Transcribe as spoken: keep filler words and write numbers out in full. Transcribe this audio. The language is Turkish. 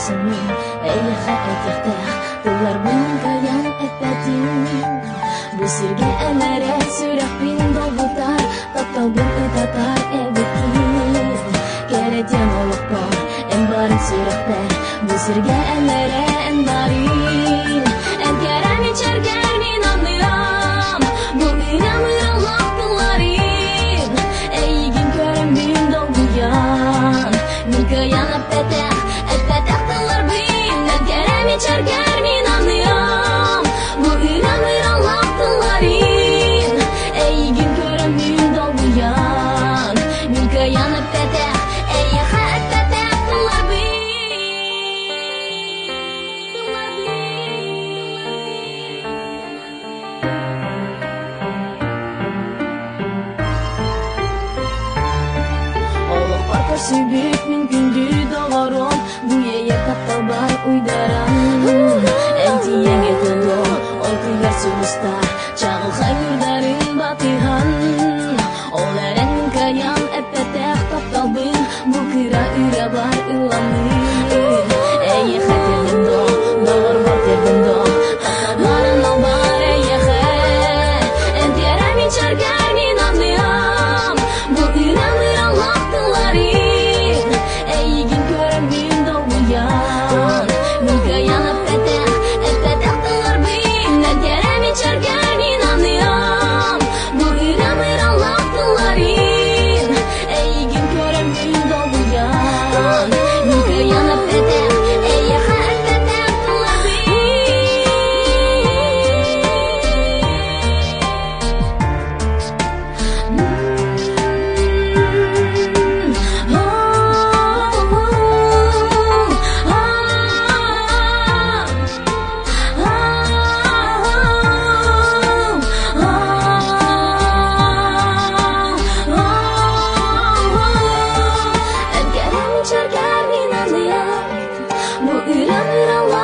senyum. Ey hayat yahteh Tular bungayan etatin Busirga elere Surah pintu butar Tatau bin itatar ebikin Keret yang olok por Embarin surah ter Busirga elere embarin Enkerani çergeni namlıyam Bu iram Allah kılarin Ey gün körüm bin dolguyan Mülkayan epeteh Epeteh kılar bin Enkerani çergeni namlıyam Bu iram Allah kılarin Ey gün körüm bin dolguyan Mülkayan epeteh Ey yaha epeteh kılar bin Allah parkası büyük mümkündü doğaron Bu yeye kattabar uydaran Enti yang etendo Ol kıyar sulusta Çağıl hayırdarin batihan Oleren kayan epeteh kaptalbin Bu kıra üre bar ılamin Eye hatirdindo Doğar batirdindo Kaptalbaran albar eye he Enti eremi çargarmin anlıyam Bu iramır Allah kılarin Ey gün körüm bin doğuyan Mülkayan epeteh Epeteh kılar bin Enti eremi çargarmin anlıyam Bu iramır Allah kılarin Ey gün körüm bin doğuyan Mülkayan epeteh Ey yaha epeteh kılar bin Bu iram-iram